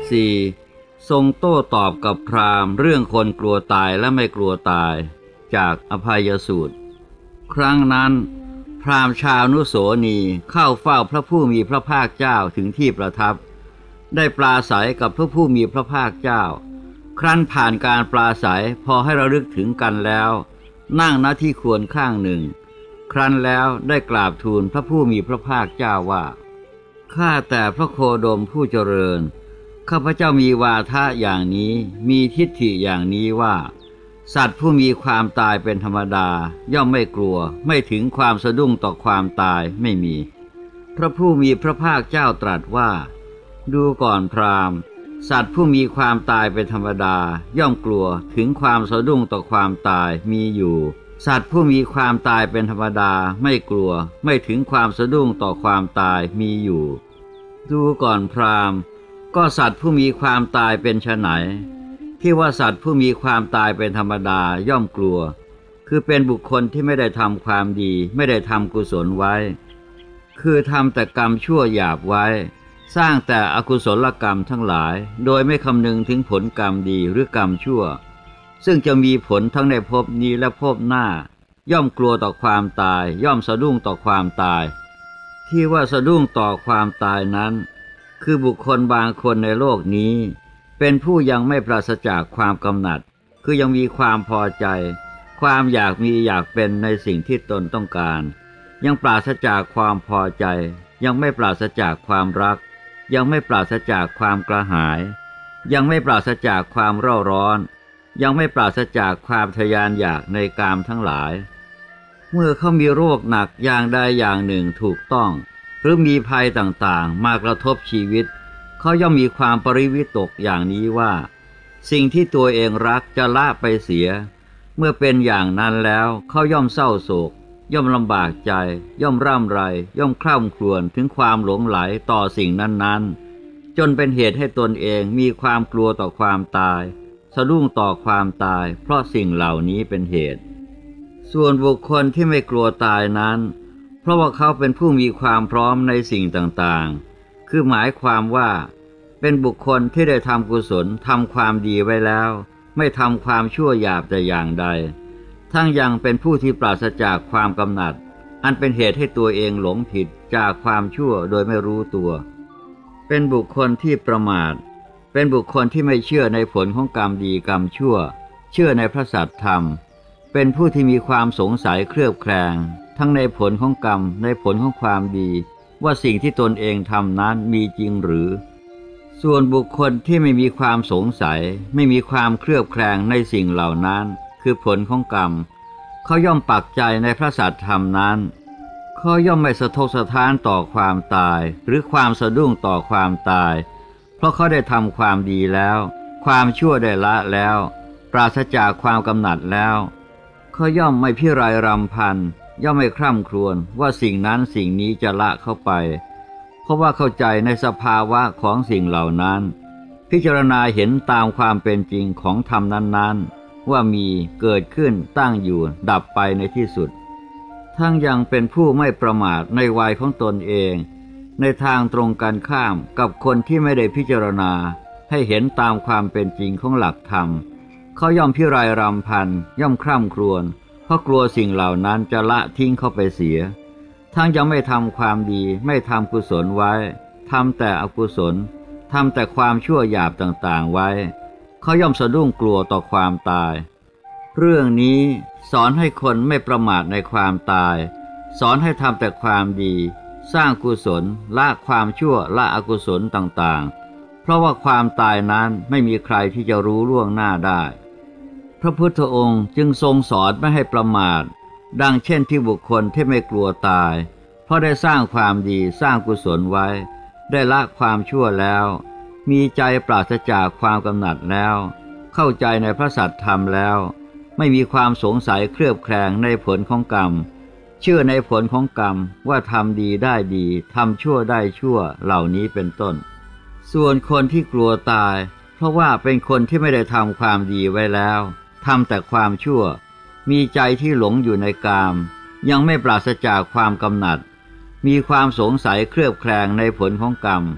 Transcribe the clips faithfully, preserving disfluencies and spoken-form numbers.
สี่ ทรงโต้ตอบกับพราหมณ์เรื่องคนกลัวตายและไม่กลัวตายจากอภัยสูตรครั้งนั้นพราหมณ์ชาวนุโสนีเข้าเฝ้าพระผู้มีพระภาคเจ้าถึงที่ประทับได้ปราศัยกับพระผู้มีพระภาคเจ้าครั้นผ่านการปราศัยพอให้ระลึกถึงกันแล้วนั่งณที่ควรข้างหนึ่งครั้นแล้วได้กราบทูลพระผู้มีพระภาคเจ้าว่าข้าแต่พระโคดมผู้เจริญข้าพเจ้ามีวาทะอย่างนี้มีทิฏฐิอย่างนี้ว่าสัตว์ผู้มีความตายเป็นธรรมดาย่อมไม่กลัวไม่ถึงความสะดุ้งต่อความตายไม่มีพระผู้มีพระภาคเจ้าตรัสว่าดูก่อนพราหมณ์สัตว์ผู้มีความตายเป็นธรรมดาย่อมกลัวถึงความสะดุ้งต่อความตายมีอยู่สัตว์ผู้มีความตายเป็นธรรมดาไม่กลัวไม่ถึงความสะดุ้งต่อความตายมีอยู่ดูก่อนพราหมณ์ก็สัตว์ผู้มีความตายเป็นไฉนที่ว่าสัตว์ผู้มีความตายเป็นธรรมดาย่อมกลัวคือเป็นบุคคลที่ไม่ได้ทำความดีไม่ได้ทำกุศลไว้คือทำแต่กรรมชั่วหยาบไว้สร้างแต่อกุศลกรรมทั้งหลายโดยไม่คำนึงถึงผลกรรมดีหรือกรรมชั่วซึ่งจะมีผลทั้งในภพนี้และภพหน้าย่อมกลัวต่อความตายย่อมสะดุ้งต่อความตายที่ว่าสะดุ้งต่อความตายนั้นคือบุคคลบางคนในโลกนี้เป็นผู้ยังไม่ปราศจากความกำหนัดคือยังมีความพอใจความอยากมีอยากเป็นในสิ่งที่ตนต้องการยังปราศจากความพอใจยังไม่ปราศจากความรักยังไม่ปราศจากความกระหายยังไม่ปราศจากความเร่าร้อนยังไม่ปราศจากความทะยานอยากในกามทั้งหลายเมื่อเขามีโรคหนักอย่างใดอย่างหนึ่งถูกต้องหรือมีภัยต่างๆมากระทบชีวิตเขาย่อมมีความปริวิตกอย่างนี้ว่าสิ่งที่ตัวเองรักจะละไปเสียเมื่อเป็นอย่างนั้นแล้วเขาย่อมเศร้าโศกย่อมลำบากใจย่อมร่ำไรย่อมคร่ำครวญถึงความหลงไหลต่อสิ่งนั้นๆจนเป็นเหตุให้ตนเองมีความกลัวต่อความตายสะดุ้งต่อความตายเพราะสิ่งเหล่านี้เป็นเหตุส่วนบุคคลที่ไม่กลัวตายนั้นเพราะว่าเขาเป็นผู้มีความพร้อมในสิ่งต่างๆคือหมายความว่าเป็นบุคคลที่ได้ทำกุศลทำความดีไว้แล้วไม่ทำความชั่วหยาบแต่อย่างใดทั้งยังเป็นผู้ที่ปราศจากความกำหนัดอันเป็นเหตุให้ตัวเองหลงผิดจากความชั่วโดยไม่รู้ตัวเป็นบุคคลที่ประมาทเป็นบุคคลที่ไม่เชื่อในผลของกรรมดีกรรมชั่วเชื่อในพระสัจธรรมเป็นผู้ที่มีความสงสัยเคลือบแคลงทั้งในผลของกรรมในผลของความดีว่าสิ่งที่ตนเองทำนั้นมีจริงหรือส่วนบุคคลที่ไม่มีความสงสัยไม่มีความเคลือบแคลงในสิ่งเหล่านั้นคือผลของกรรมเขาย่อมปักใจในพระสัจธรรมนั้นเขาย่อมไม่สะทกสะท้านต่อความตายหรือความสะดุ้งต่อความตายเพราะเขาได้ทำความดีแล้วความชั่วได้ละแล้วปราศจากความกำหนัดแล้วเขาย่อมไม่พิไรรำพันย่อมไม่คร่ำครวญว่าสิ่งนั้นสิ่งนี้จะละเข้าไปเพราะว่าเข้าใจในสภาวะของสิ่งเหล่านั้นพิจารณาเห็นตามความเป็นจริงของธรรมนั้นๆว่ามีเกิดขึ้นตั้งอยู่ดับไปในที่สุดทั้งยังเป็นผู้ไม่ประมาทในวัยของตนเองในทางตรงกันข้ามกับคนที่ไม่ได้พิจารณาให้เห็นตามความเป็นจริงของหลักธรรมเขาย่อมพิไรรำพันย่อมคร่ำครวญเพราะกลัวสิ่งเหล่านั้นจะละทิ้งเข้าไปเสียทั้งยังไม่ทำความดีไม่ทำกุศลไว้ทำแต่อกุศลทำแต่ความชั่วหยาบต่างๆไว้เขาย่อมสะดุ้งกลัวต่อความตายเรื่องนี้สอนให้คนไม่ประมาทในความตายสอนให้ทำแต่ความดีสร้างกุศลละความชั่วละอกุศลต่างๆเพราะว่าความตายนั้นไม่มีใครที่จะรู้ล่วงหน้าได้พระพุทธองค์จึงทรงสอนไม่ให้ประมาทดังเช่นที่บุคคลที่ไม่กลัวตายเพราะได้สร้างความดีสร้างกุศลไว้ได้ละความชั่วแล้วมีใจปราศจากความกำหนัดแล้วเข้าใจในพระสัจธรรมแล้วไม่มีความสงสัยเคลือบแคลงในผลของกรรมเชื่อในผลของกรรมว่าทำดีได้ดีทำชั่วได้ชั่วเหล่านี้เป็นต้นส่วนคนที่กลัวตายเพราะว่าเป็นคนที่ไม่ได้ทำความดีไว้แล้วทำแต่ความชั่วมีใจที่หลงอยู่ในกามยังไม่ปราศจากความกำหนัดมีความสงสัยเคลือบแคลงในผลของกรรม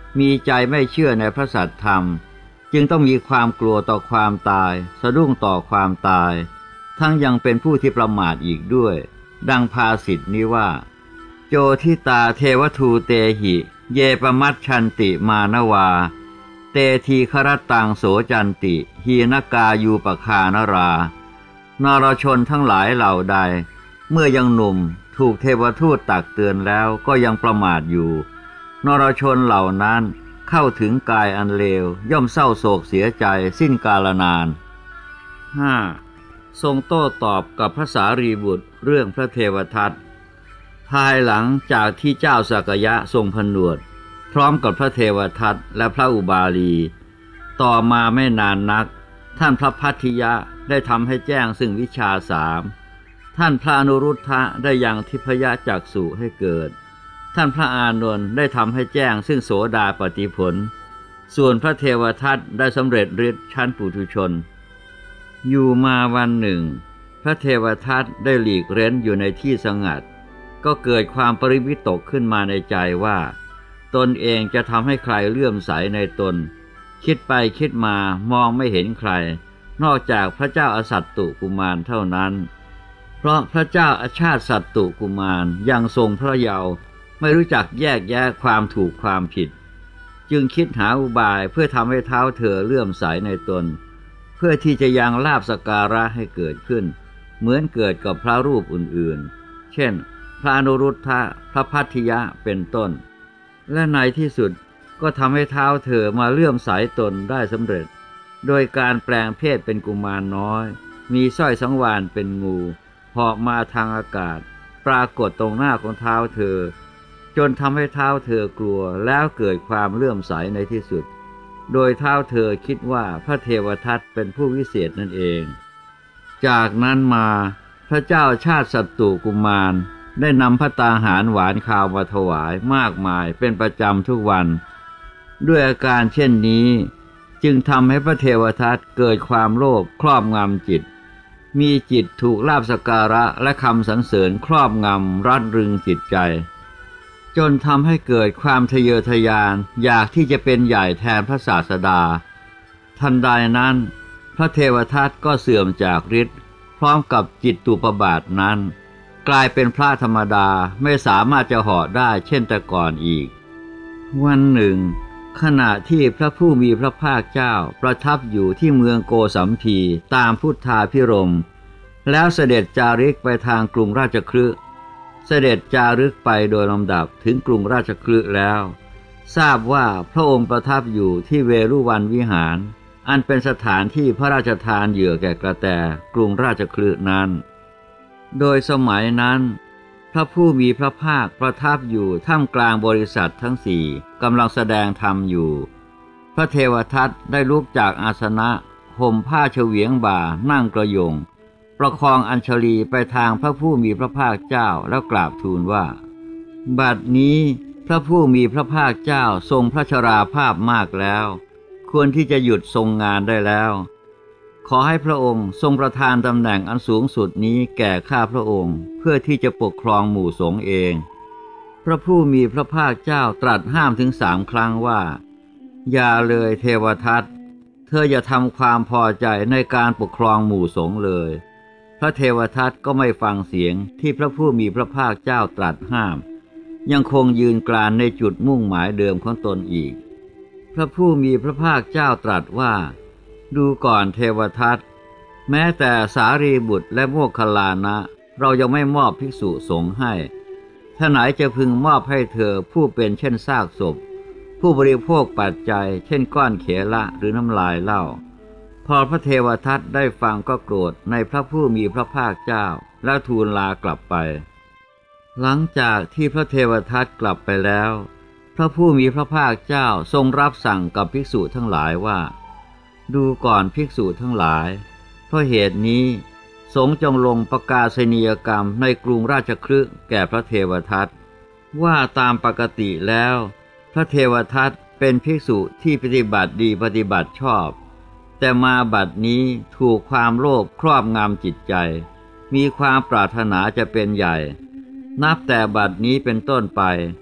มีใจไม่เชื่อในพระสัจธรรมจึงต้องมีความกลัวต่อความตายสะดุ้งต่อความตายทั้งยังเป็นผู้ที่ประมาทอีกด้วยดังภาษิตนี้ว่าโจทิตาเทวทูเตหิเยปมัชชันติมานวาเตทีครตังโสจันติหีนกายูปคานรานรชนทั้งหลายเหล่าใดเมื่อยังหนุ่มถูกเทวทูตตักเตือนแล้วก็ยังประมาทอยู่นรชนเหล่านั้นเข้าถึงกายอันเลวย่อมเศร้าโศกเสียใจสิ้นกาลนาน ห้า. ทรงโต้ตอบกับพระสารีบุตรเรื่องพระเทวทัตภายหลังจากที่เจ้าสักยะทรงผนวดพร้อมกับพระเทวทัตและพระอุบาลีต่อมาไม่นานนักท่านพระพัทธิยะได้ทำให้แจ้งซึ่งวิชาสามท่านพระอนุรุทธะได้ยังทิพยจักษุให้เกิดท่านพระอานนท์ได้ทำให้แจ้งซึ่งโสดาปัตติผลส่วนพระเทวทัตได้สำเร็จฤทธิ์ชั้นปุถุชนอยู่มาวันหนึ่งพระเทวทัตได้หลีกเร้นอยู่ในที่สงัดก็เกิดความปริวิตกขึ้นมาในใจว่าตนเองจะทำให้ใครเลื่อมใสในตนคิดไปคิดมามองไม่เห็นใครนอกจากพระเจ้าอสัตตุกุมารเท่านั้นเพราะพระเจ้าอาชาติสัตตุกุมารยังทรงพระเยาว์ไม่รู้จักแยกแยะความถูกความผิดจึงคิดหาอุบายเพื่อทำให้เท้าเธอเลื่อมใสในตนเพื่อที่จะยังลาภสักการะให้เกิดขึ้นเหมือนเกิดกับพระรูปอื่นๆเช่นพระอนุรุทธะพระพัทธิยะเป็นต้นและในที่สุดก็ทำให้เท้าเธอมาเลื่อมใสตนได้สำเร็จโดยการแปลงเพศเป็นกุมารน้อยมีสร้อยสังวาลเป็นงูเหาะมาทางอากาศปรากฏตรงหน้าของเท้าเธอจนทำให้เท้าเธอกลัวแล้วเกิดความเลื่อมใสในที่สุดโดยเท้าเธอคิดว่าพระเทวทัตเป็นผู้วิเศษนั่นเองจากนั้นมาพระเจ้าชาติสัตตุกุมารได้นำพระตาหารหวานคาวมาถวายมากมายเป็นประจำทุกวันด้วยอาการเช่นนี้จึงทำให้พระเทวทัตเกิดความโลภครอบงำจิตมีจิตถูกลาภสักการะและคำสรรเสริญครอบงำรัดรึงจิตใจจนทำให้เกิดความทะเยอทะยานอยากที่จะเป็นใหญ่แทนพระศาสดาทันใดนั้นพระเทวทัตก็เสื่อมจากฤทธิ์พร้อมกับจิตตุปบาทนั้นกลายเป็นพระธรรมดาไม่สามารถจะเหาะได้เช่นแต่ก่อนอีกวันหนึ่งขณะที่พระผู้มีพระภาคเจ้าประทับอยู่ที่เมืองโกสัมพีตามพุทธาภิรมย์แล้วเสด็จจาริกไปทางกรุงราชคฤห์เสด็จจารึกไปโดยลำดับถึงกรุงราชคฤห์แล้วทราบว่าพระองค์ประทับอยู่ที่เวรุวันวิหารอันเป็นสถานที่พระราชทานเหยื่อแก่กระแตกรุงราชคฤห์นั้นโดยสมัยนั้นพระผู้มีพระภาคประทับอยู่ท่ามกลางบริษัททั้งสี่กำลังแสดงธรรมอยู่พระเทวทัตได้ลุกจากอาสนะห่มผ้าเฉวียงบ่านั่งกระยงประคองอัญชลีไปทางพระผู้มีพระภาคเจ้าแล้วกราบทูลว่าบัดนี้พระผู้มีพระภาคเจ้าทรงพระชราภาพมากแล้วควรที่จะหยุดทรงงานได้แล้วขอให้พระองค์ทรงประทานตำแหน่งอันสูงสุดนี้แก่ข้าพระองค์เพื่อที่จะปกครองหมู่สงฆ์เองพระผู้มีพระภาคเจ้าตรัสห้ามถึงสามครั้งว่าอย่าเลยเทวทัตเธออย่าทำความพอใจในการปกครองหมู่สงฆ์เลยพระเทวทัตก็ไม่ฟังเสียงที่พระผู้มีพระภาคเจ้าตรัสห้ามยังคงยืนกรานในจุดมุ่งหมายเดิมของตนอีกพระผู้มีพระภาคเจ้าตรัสว่าดูก่อนเทวทัตแม้แต่สารีบุตรและโมคคัลลานะเรายังไม่มอบภิกษุสงฆ์ให้ถ้าไหนจะพึงมอบให้เธอผู้เป็นเช่นซากศพผู้บริโภคปัจจัยเช่นก้อนเขละหรือน้ำลายเหล้าพอพระเทวทัตได้ฟังก็โกรธในพระผู้มีพระภาคเจ้าแล้วทูลลากลับไปหลังจากที่พระเทวทัตกลับไปแล้วพระผู้มีพระภาคเจ้าทรงรับสั่งกับภิกษุทั้งหลายว่าดูก่อนภิกษุทั้งหลายเพราะเหตุนี้สงฆ์จงลงประกาศนียกรรมในกรุงราชคฤห์แก่พระเทวทัตว่าตามปกติแล้วพระเทวทัตเป็นภิกษุที่ปฏิบัติดีปฏิบัติชอบแต่มาบัดนี้ถูกความโลภครอบงำจิตใจมีความปรารถนาจะเป็นใหญ่นับแต่บัดนี้เป็นต้นไปพ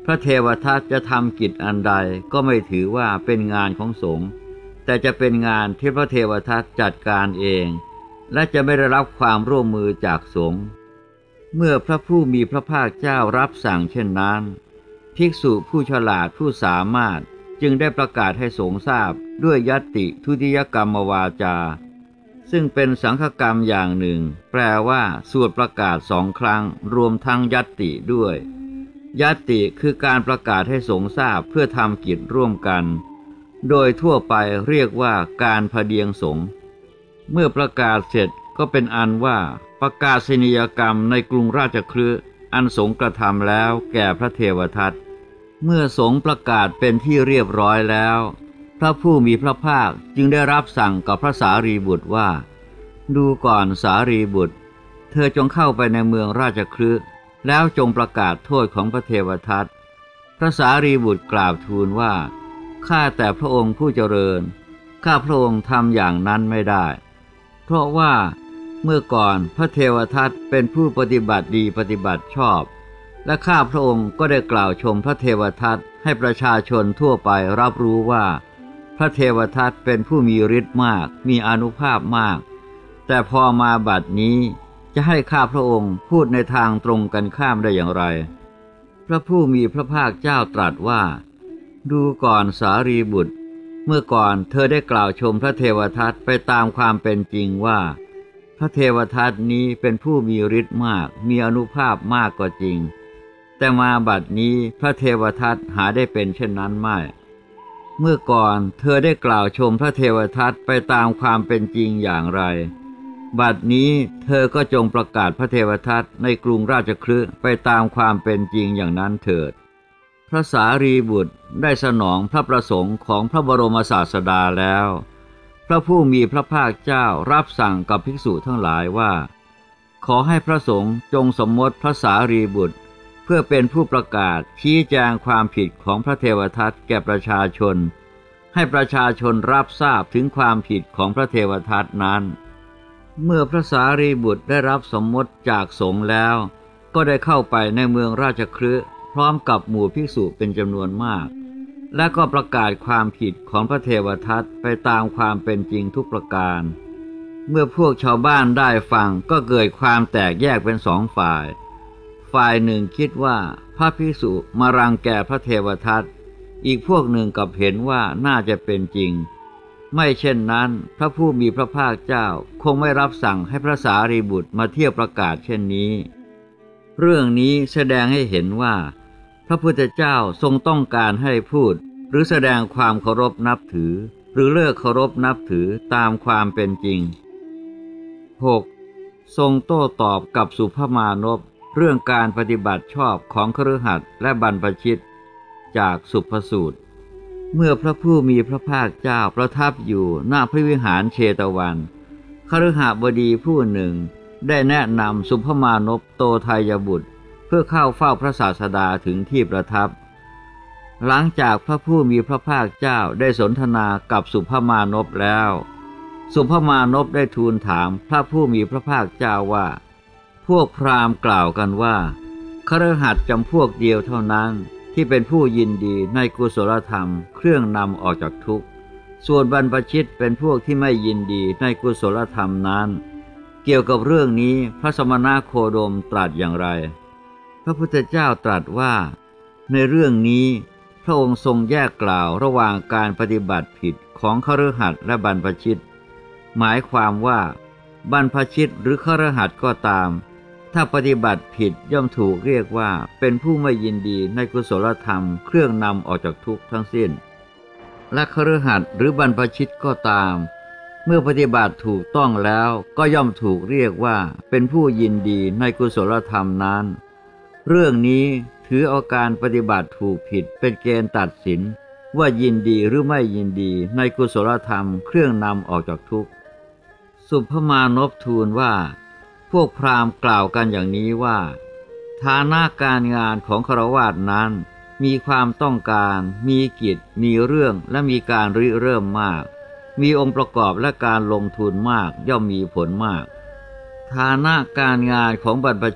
ระเทวทัตจะทำกิจอันใดก็ไม่ถือว่าเป็นงานของสงฆ์แต่จะเป็นงานที่พระเทวทัตจัดการเองและจะไม่ได้รับความร่วมมือจากสงฆ์เมื่อพระผู้มีพระภาคเจ้ารับสั่งเช่นนั้นภิกษุผู้ฉลาดผู้สามารถจึงได้ประกาศให้สงฆ์ทราบด้วยญัตติทุติยกรรมวาจาซึ่งเป็นสังฆกรรมอย่างหนึ่งแปลว่าสวดประกาศสองครั้งรวมทั้งญัตติด้วยญัตติคือการประกาศให้สงฆ์ทราบเพื่อทำกิจร่วมกันโดยทั่วไปเรียกว่าการพเดียงสงฆ์เมื่อประกาศเสร็จก็เป็นอันว่าประกาศนียกรรมในกรุงราชคฤห์อันสงฆ์กระทำแล้วแก่พระเทวทัตเมื่อสงฆ์ประกาศเป็นที่เรียบร้อยแล้วพระผู้มีพระภาคจึงได้รับสั่งกับพระสารีบุตรว่าดูก่อนสารีบุตรเธอจงเข้าไปในเมืองราชคฤห์แล้วจงประกาศโทษของพระเทวทัตพระสารีบุตรกราบทูลว่าข้าแต่พระองค์ผู้เจริญข้าพระองค์ทำอย่างนั้นไม่ได้เพราะว่าเมื่อก่อนพระเทวทัตเป็นผู้ปฏิบัติดีปฏิบัติชอบและข้าพระองค์ก็ได้กล่าวชมพระเทวทัตให้ประชาชนทั่วไปรับรู้ว่าพระเทวทัตเป็นผู้มีฤทธิ์มากมีอานุภาพมากแต่พอมาบัดนี้จะให้ข้าพระองค์พูดในทางตรงกันข้ามได้อย่างไรพระผู้มีพระภาคเจ้าตรัสว่าดูก่อนสารีบุตรเมื่อก่อนเธอได้กล่าวชมพระเทวทัตไปตามความเป็นจริงว่าพระเทวทัตนี้เป็นผู้มีฤทธิ์มากมีอานุภาพมากก็จริงแต่มาบัดนี้พระเทวทัตหาได้เป็นเช่นนั้นไม่เมื่อก่อนเธอได้กล่าวชมพระเทวทัตไปตามความเป็นจริงอย่างไรบัดนี้เธอก็จงประกาศพระเทวทัตในกรุงราชคฤห์ไปตามความเป็นจริงอย่างนั้นเถิดพระสารีบุตรได้สนองพระประสงค์ของพระบรมศาสดาแล้วพระผู้มีพระภาคเจ้ารับสั่งกับภิกษุทั้งหลายว่าขอให้พระสงฆ์จงสมมติพระสารีบุตรเพื่อเป็นผู้ประกาศชี้แจงความผิดของพระเทวทัตแก่ประชาชนให้ประชาชนรับทราบถึงความผิดของพระเทวทัตนั้นเมื่อพระสารีบุตรได้รับสมมติจากสงฆ์แล้วก็ได้เข้าไปในเมืองราชคฤห์พร้อมกับหมู่ภิกษุเป็นจำนวนมากและก็ประกาศความผิดของพระเทวทัตไปตามความเป็นจริงทุกประการเมื่อพวกชาวบ้านได้ฟังก็เกิดความแตกแยกเป็นสองฝ่ายฝ่ายหนึ่งคิดว่าพระภิกษุมารังแกพระเทวทัตอีกพวกหนึ่งกลับเห็นว่าน่าจะเป็นจริงไม่เช่นนั้นพระผู้มีพระภาคเจ้าคงไม่รับสั่งให้พระสารีบุตรมาเที่ยวประกาศเช่นนี้เรื่องนี้แสดงให้เห็นว่าพระพุทธเจ้าทรงต้องการให้พูดหรือแสดงความเคารพนับถือหรือเลิกเคารพนับถือตามความเป็นจริง หก. ทรงโต้ตอบกับสุภมานพเรื่องการปฏิบัติชอบของคฤหัสถ์และบรรพชิตจากสุภสูตรเมื่อพระผู้มีพระภาคเจ้าประทับอยู่ณพระวิหารเชตวันคฤหบดีผู้หนึ่งได้แนะนำสุภมานพโตทัยบุตรเพื่อเข้าเฝ้าพระศาสดาถึงที่ประทับหลังจากพระผู้มีพระภาคเจ้าได้สนทนากับสุภมานพแล้วสุภมานพได้ทูลถามพระผู้มีพระภาคเจ้าว่าพวกพราหมณ์กล่าวกันว่าคฤหัสถ์จำพวกเดียวเท่านั้นที่เป็นผู้ยินดีในกุศลธรรมเครื่องนำออกจากทุกข์ส่วนบรรพชิตเป็นพวกที่ไม่ยินดีในกุศลธรรมนั้นเกี่ยวกับเรื่องนี้พระสมณโคดมตรัสอย่างไรพระพุทธเจ้าตรัสว่าในเรื่องนี้พระองค์ทรงแยกกล่าวระหว่างการปฏิบัติผิดของคฤหัสถ์และบรรพชิตหมายความว่าบรรพชิตหรือคฤหัสถ์ก็ตามถ้าปฏิบัติผิดย่อมถูกเรียกว่าเป็นผู้ไม่ยินดีในกุศลธรรมเครื่องนำออกจากทุกข์ทั้งสิ้นและคฤหัสถ์หรือบรรพชิตก็ตามเมื่อปฏิบัติถูกต้องแล้วก็ย่อมถูกเรียกว่าเป็นผู้ยินดีในกุศลธรรมนั้นเรื่องนี้ถือเอาการปฏิบัติถูกผิดเป็นเกณฑ์ตัดสินว่ายินดีหรือไม่ยินดีในกุศลธรรมเครื่องนำออกจากทุกข์สุภมานพทูลว่าพวกพราหมณ์กล่าวกันอย่างนี้ว่าฐานะการงานของฆราวาสนั้นมีความต้องการมีกิจมีเรื่องและมีการริเริ่มมากมีองค์ประกอบและการลงทุนมากย่อมมีผลมากฐานะการงานของบรรพชิต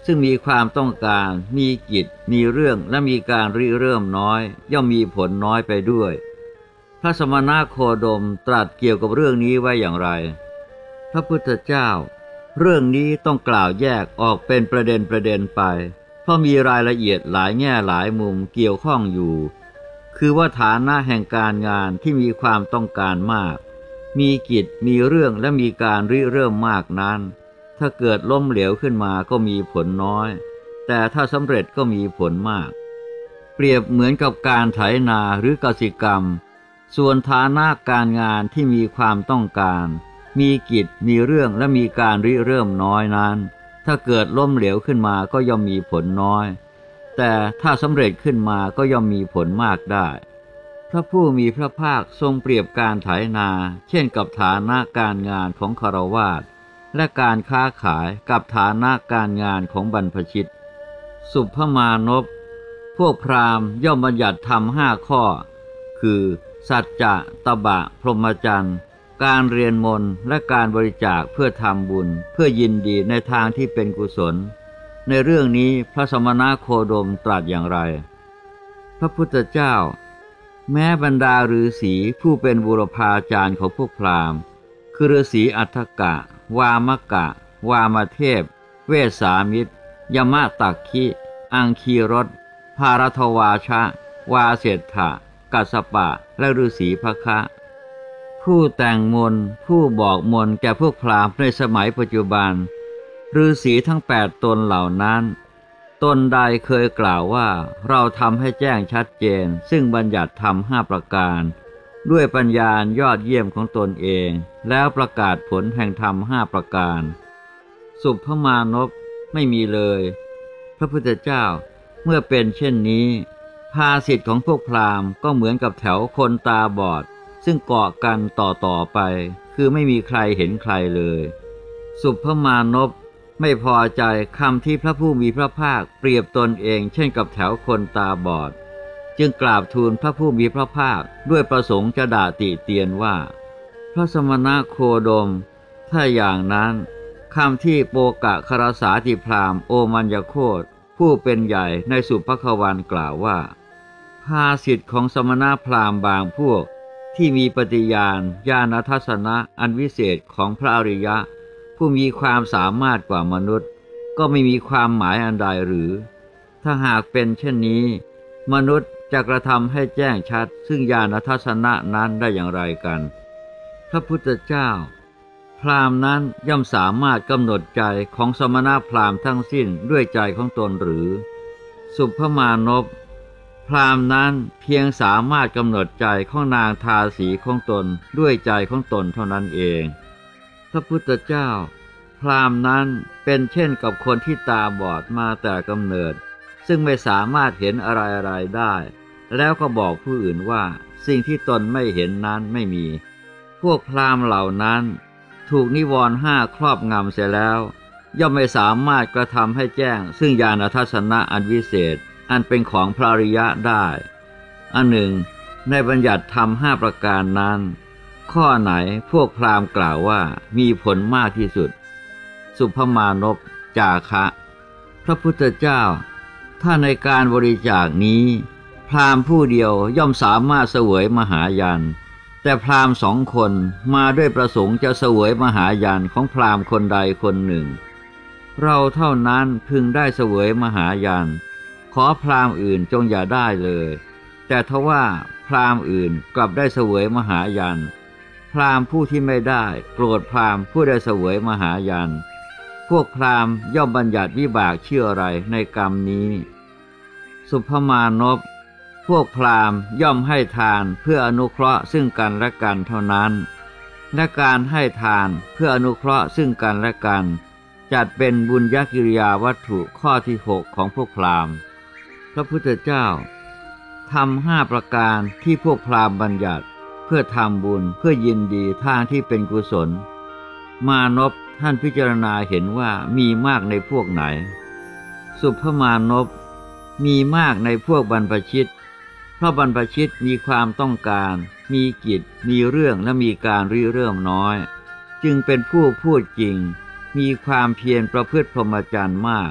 ซึ่งมีความต้องการมีกิจมีเรื่องและมีการริเริ่มน้อยย่อมมีผลน้อยไปด้วยพระสมณโคดมตรัสเกี่ยวกับเรื่องนี้ไว้อย่างไรพระพุทธเจ้าเรื่องนี้ต้องกล่าวแยกออกเป็นประเด็นประเด็นไปเพราะมีรายละเอียดหลายแง่หลายมุมเกี่ยวข้องอยู่คือว่าฐานะแห่งการงานที่มีความต้องการมากมีกิจมีเรื่องและมีการริเริ่มมากนั้นถ้าเกิดล้มเหลวขึ้นมาก็มีผลน้อยแต่ถ้าสำเร็จก็มีผลมากเปรียบเหมือนกับการไถนาหรือกสิกรรมส่วนฐานะการงานที่มีความต้องการมีกิจมีเรื่องและมีการริเริ่มน้อยนั้นถ้าเกิดล้มเหลวขึ้นมาก็ย่อมมีผลน้อยแต่ถ้าสำเร็จขึ้นมาก็ย่อมมีผลมากได้พระผู้มีพระภาคทรงเปรียบการไถนาเช่นกับฐานะการงานของฆราวาสและการค้าขายกับฐานะการงานของบรรพชิตสุภมานพพวกพราหมณ์ย่อมบัญญัติธรรมห้าข้อคือสัจจะตบะพรหมจรรย์การเรียนมนต์และการบริจาคเพื่อทำบุญเพื่อยินดีในทางที่เป็นกุศลในเรื่องนี้พระสมณโคดมตรัสอย่างไรพระพุทธเจ้าแม้บรรดาฤาษีผู้เป็นบุรพาจารย์ของพวกพราหมณ์คือฤาษีอัฏฐกะวามกะวามเทพเวสสามิตรยมะตักคิอังคีรสภารทวาชะวาเสถะกัสสปะและฤาษีภคะผู้แต่งมนต์ผู้บอกมนต์แก่พวกพราหมณ์ในสมัยปัจจุบันฤาษีทั้งแปดตนเหล่านั้นตนใดเคยกล่าวว่าเราทำให้แจ้งชัดเจนซึ่งบัญญัติธรรมห้าประการด้วยปัญญายอดเยี่ยมของตนเองแล้วประกาศผลแห่งธรรมห้าประการสุภมานพไม่มีเลยพระพุทธเจ้าเมื่อเป็นเช่นนี้ภาษิตของพวกพราหมณ์ก็เหมือนกับแถวคนตาบอดซึ่งเกาะกันต่อๆไปคือไม่มีใครเห็นใครเลยสุภมานพไม่พอใจคำที่พระผู้มีพระภาคเปรียบตนเองเช่นกับแถวคนตาบอดจึงกราบทูลพระผู้มีพระภาคด้วยประสงค์จะด่าติเตียนว่าพระสมณโคดมถ้าอย่างนั้นคำที่โปกะครสาติพราหมณ์โอมัญญโคตผู้เป็นใหญ่ในสุภควันกล่าวว่าภาษิตของสมณพราหมณ์บางพวกที่มีปฏิญาณญาณทัศนะอันวิเศษของพระอริยะผู้มีความสามารถกว่ามนุษย์ก็ไม่มีความหมายอันใดหรือถ้าหากเป็นเช่นนี้มนุษย์จะกระทำให้แจ้งชัดซึ่งญาณทัศนะนั้นได้อย่างไรกันพระพุทธเจ้าพราหมณ์นั้นย่อมสามารถกำหนดใจของสมณพราหมณ์ทั้งสิ้นด้วยใจของตนหรือสุภมานพพราหมณ์นั้นเพียงสามารถกำหนดใจของนางทาสีของตนด้วยใจของตนเท่านั้นเองพระพุทธเจ้าพราหมณ์นั้นเป็นเช่นกับคนที่ตาบอดมาแต่กำเนิดซึ่งไม่สามารถเห็นอะไรๆได้แล้วก็บอกผู้อื่นว่าสิ่งที่ตนไม่เห็นนั้นไม่มีพวกพราหมณ์เหล่านั้นถูกนิวรณ์ห้าครอบงำเสียแล้วย่อมไม่สามารถกระทำให้แจ้งซึ่งญาณทัศนะอันวิเศษอันเป็นของพระอริยะได้อันหนึ่งในบัญญัติธรรมห้าประการนั้นข้อไหนพวกพราหมณ์กล่าวว่ามีผลมากที่สุดสุภมานพจาคะพระพุทธเจ้าถ้าในการบริจาคนี้พราหมณ์ผู้เดียวย่อมสามารถเสวยมหายานแต่พราหมณ์สองคนมาด้วยประสงค์จะเสวยมหายานของพราหมณ์คนใดคนหนึ่งเราเท่านั้นพึงได้เสวยมหายานขอพราหมณ์อื่นจงอย่าได้เลยแต่ทว่าพราหมณ์อื่นกลับได้เสวยมหายานพราหมณ์ผู้ที่ไม่ได้โกรธพราหมณ์ผู้ได้เสวยมหายานพวกพราหมณ์ย่อมบัญญัติวิบากเชื่ออะไรในกรรมนี้สุภมานพพวกพราหมณ์ย่อมให้ทานเพื่ออนุเคราะห์ซึ่งกันและกันเท่านั้นและการให้ทานเพื่ออนุเคราะห์ซึ่งกันและกันจัดเป็นบุญญกิริยาวัตถุข้อที่หกของพวกพราหมณ์พระพุทธเจ้าทำห้าประการที่พวกพราหมณ์บัญญัติเพื่อทำบุญเพื่อยินดีทางที่เป็นกุศลมานพท่านพิจารณาเห็นว่ามีมากในพวกไหนสุภมานพมีมากในพวกบรรพชิตเพราะบรรพชิตมีความต้องการมีกิจมีเรื่องและมีการริเริ่มน้อยจึงเป็นผู้พูดจริงมีความเพียรประพฤติพรหมจรรย์มาก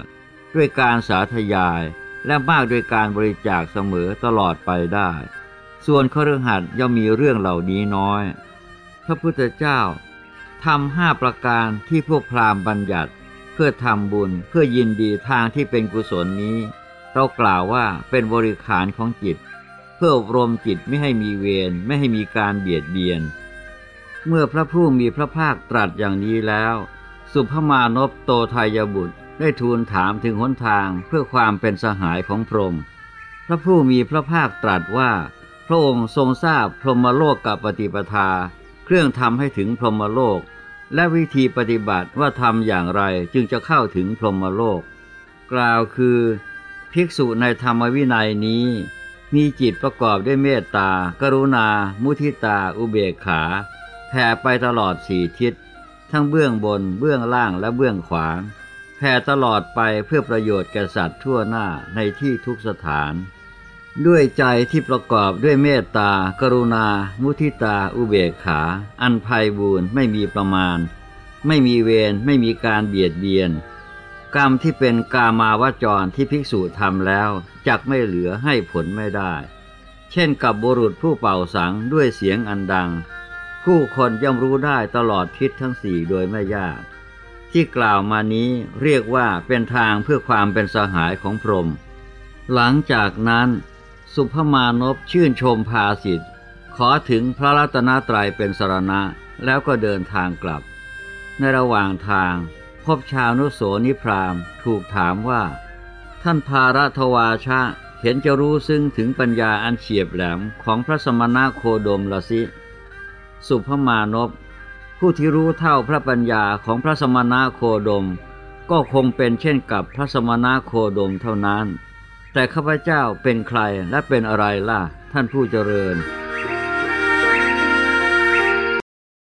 ด้วยการสาธยายและมากด้วยการบริจาคเสมอตลอดไปได้ส่วนคฤหัสถ์ย่อมมีเรื่องเหล่านี้น้อยพระพุทธเจ้าทำห้าประการที่พวกพราหมณ์บัญญัติเพื่อทำบุญเพื่อยินดีทางที่เป็นกุศลนี้เรากล่าวว่าเป็นบริขารของจิตเพื่ออบรมจิตไม่ให้มีเวรไม่ให้มีการเบียดเบียนเมื่อพระผู้มีพระภาคตรัสอย่างนี้แล้วสุภมานพโตทัยบุตรได้ทูลถามถึงหนทางเพื่อความเป็นสหายของพรหมพระผู้มีพระภาคตรัสว่าพระองค์ทรงทราบพรหมโลกกับปฏิปทาเครื่องทำให้ถึงพรหมโลกและวิธีปฏิบัติว่าทำอย่างไรจึงจะเข้าถึงพรหมโลกกล่าวคือภิกษุในธรรมวินัยนี้มีจิตประกอบด้วยเมตตากรุณามุทิตาอุเบกขาแผ่ไปตลอดสี่ทิศทั้งเบื้องบนเบื้องล่างและเบื้องขวางแผ่ตลอดไปเพื่อประโยชน์แก่สัตว์ทั่วหน้าในที่ทุกสถานด้วยใจที่ประกอบด้วยเมตตากรุณามุทิตาอุเบกขาอันไพบูรณ์ไม่มีประมาณไม่มีเวรไม่มีการเบียดเบียนกรรมที่เป็นกามาวจรที่ภิกษุทำแล้วจักไม่เหลือให้ผลไม่ได้เช่นกับบุรุษผู้เป่าสังด้วยเสียงอันดังผู้คนย่อมรู้ได้ตลอดทิศทั้งสี่โดยไม่ยากที่กล่าวมานี้เรียกว่าเป็นทางเพื่อความเป็นสหายของพรหมหลังจากนั้นสุภมานพชื่นชมภาสิทธิ์ขอถึงพระรัตนตรัยเป็นสรณะแล้วก็เดินทางกลับในระหว่างทางพบชาวนุโสนิพราหมณ์ถูกถามว่าท่านภารทวาชะเห็นจะรู้ซึ่งถึงปัญญาอันเฉียบแหลมของพระสมณโคดมละสิสุภมานพผู้ที่รู้เท่าพระปัญญาของพระสมณโคดมก็คงเป็นเช่นกับพระสมณโคดมเท่านั้นแต่ข้าพเจ้าเป็นใครและเป็นอะไรล่ะท่านผู้เจริญ